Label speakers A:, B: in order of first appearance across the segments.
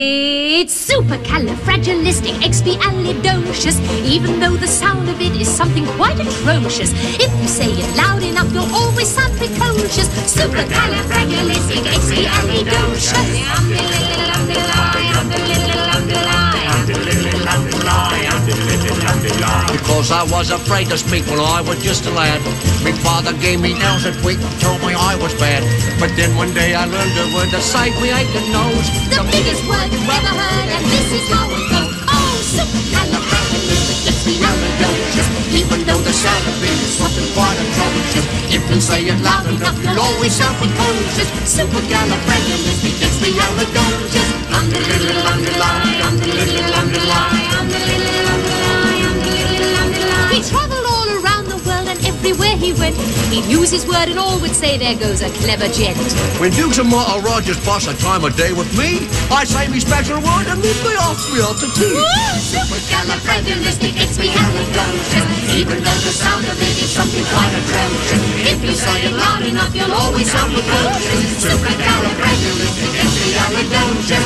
A: It's supercalifragilisticexpialidocious, even though the sound of it is something quite atrocious. If you say it loud enough, you'll always sound precocious. Supercalifragilisticexpialidocious.
B: Because I was afraid to speak when I was just a lad. My father gave me nails and tweaked and told me I was bad. But then one day I learned a word to save me aching nose.
A: The biggest word you've ever heard, and this is how it goes. Oh, supercalifragilisticexpialidocious, even though the sound of it is something quite atrocious. If you say it loud enough, you'll always sound precocious. Supercalifragilisticexpialidocious. He travelled all around the world, and everywhere he went, he'd use his word and all would say, there goes a clever gent.
B: When Dukes and Martha Rogers pass a time of day with me, I say me special word and then they ask me out to tea.
A: Supercalifragilisticexpialidocious, even though the sound of it is something quite atrocious. If you say it loud enough, you'll always sound precocious. Supercalifragilisticexpialidocious.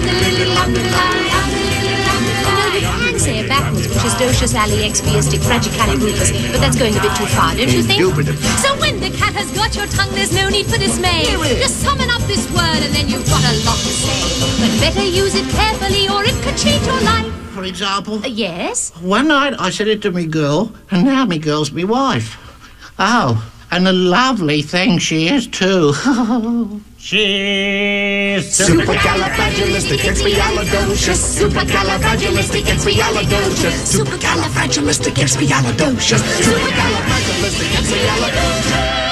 A: You can say it backwards, which is docious aliexpiastic fragicalibrutus, but that's going a bit too far, don't you think? So when the cat has got your tongue, there's no need for dismay. Just summon up this word and then you've got a lot to say. But better use it carefully or it could change your life.
C: For example?
A: Yes?
C: One night I said it to me girl, and now me girl's me wife. Oh, and a lovely thing she is too.
D: She's
A: supercalifragilisticexpialidocious. Supercalifragilisticexpialidocious. Supercalifragilisticexpialidocious. Supercalifragilisticexpialidocious.